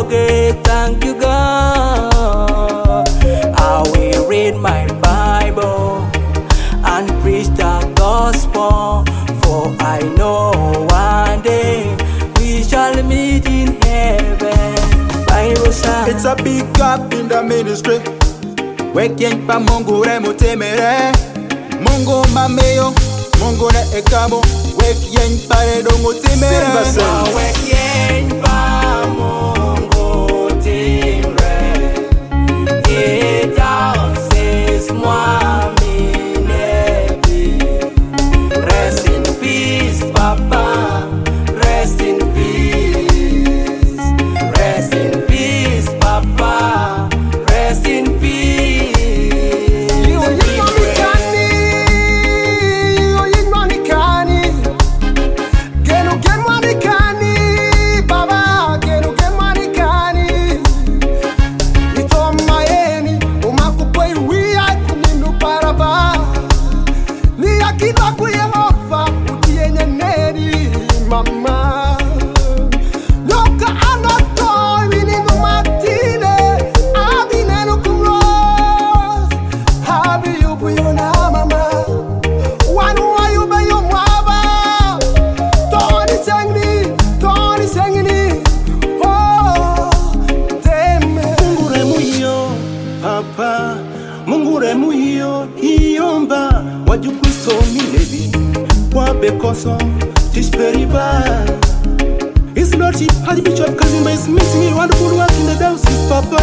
forget, thank you God. I will read my Bible and preach the gospel, for I know one day we shall meet in heaven. Bible says it's a big gap in the ministry. Wekyen pa Mungu remutemere, Mungu mameyo, Mungu ne ekabo. Wekyen pa redongo temere. Wekyen pa Mungu temere, Eda says mwami nebi. Rest in peace, Papa. Rest in peace. Rest in peace, Papa. Rest in peace. Mungu remuyo iyomba waju Kristo milebi wa bekoso tishperiba. His Lordship Archbishop Kazimba is missing a wonderful work in the diocese, Papa.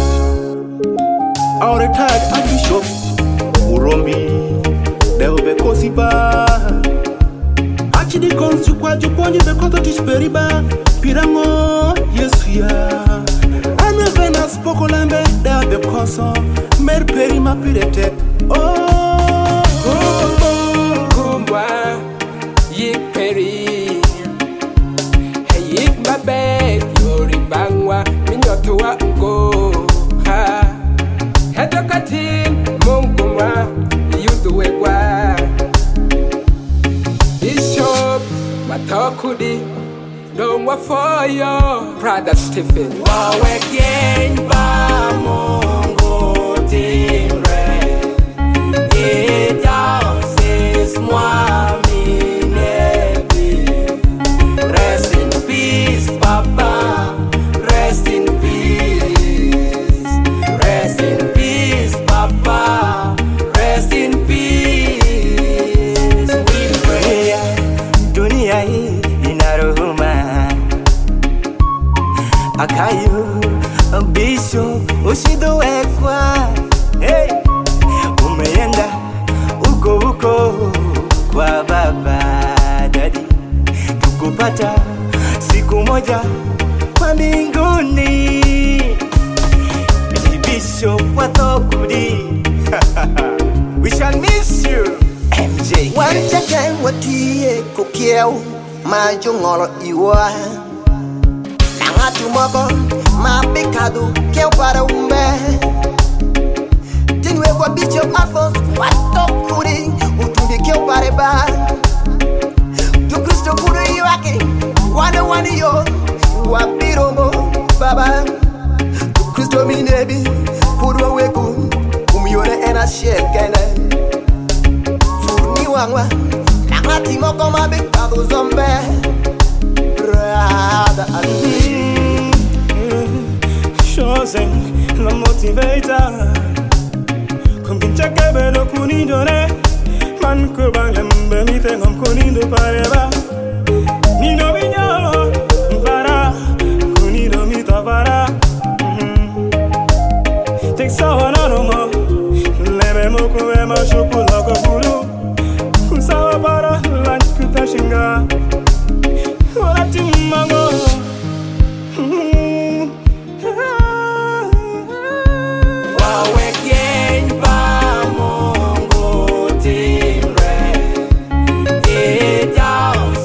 Our retired Archbishop Urombi Deo Bekosiba Archdeacons Chukwa Juponji Bekoto tishperiba Pirango Yesuya Anavena Spokolambe Deo Bekoso Mer perima pirete. Oh, kumbwa yik peri. Hey yik mabe yori bangwa minyotowa go ha. Heto katin mungumwa yuduwegwa. Bishop matokudi dongwa for yo brother Stephen. Wawekyen ba Mungu timre, Eda says mwami nebi. Rest in peace, Papa. Rest in peace. Rest in peace, Papa. Rest in peace. We pray. Dunia hii inaruhuma akayu bisho usidowekwa. Hey, umeenda uko kwa baba dadi, tukupata siku moja kwa mbinguni. Bisho watokudi we shall miss you MJ. Wanchake watie kukieu majungolo iwa Nangatu moko mabikadu keu para umbe Tinwe kwa Bishop Alphonse watokudi utumbi keu pare ba Tu Kristo kuru iwake wani yo wapirongo baba Tu Kristo minebi kuru weku umiyone ena shekene Furni wangwa Nangati moko mabikadu zombe Brother chosen la motivator. Kumbincha kebelo kunindone man kubangambe mitengom kunindo pareba. Nino vinyo para kunindo mita para. Tek sawana nomo lebe mokuwe mashukula kokulu. Kusawa para lunch kutashinga. Ora timango. Wawekyen pa Mungu timre, Eda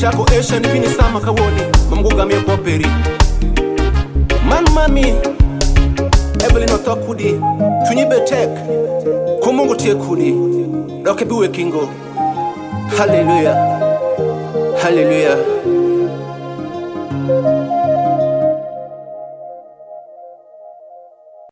chako esha ni bini sama kawoni Mungu gamye kwa peri Man mami Ebeli no tokudi Tunyibe tek Kumungu tie kudi Roke biwe kingo Hallelujah Hallelujah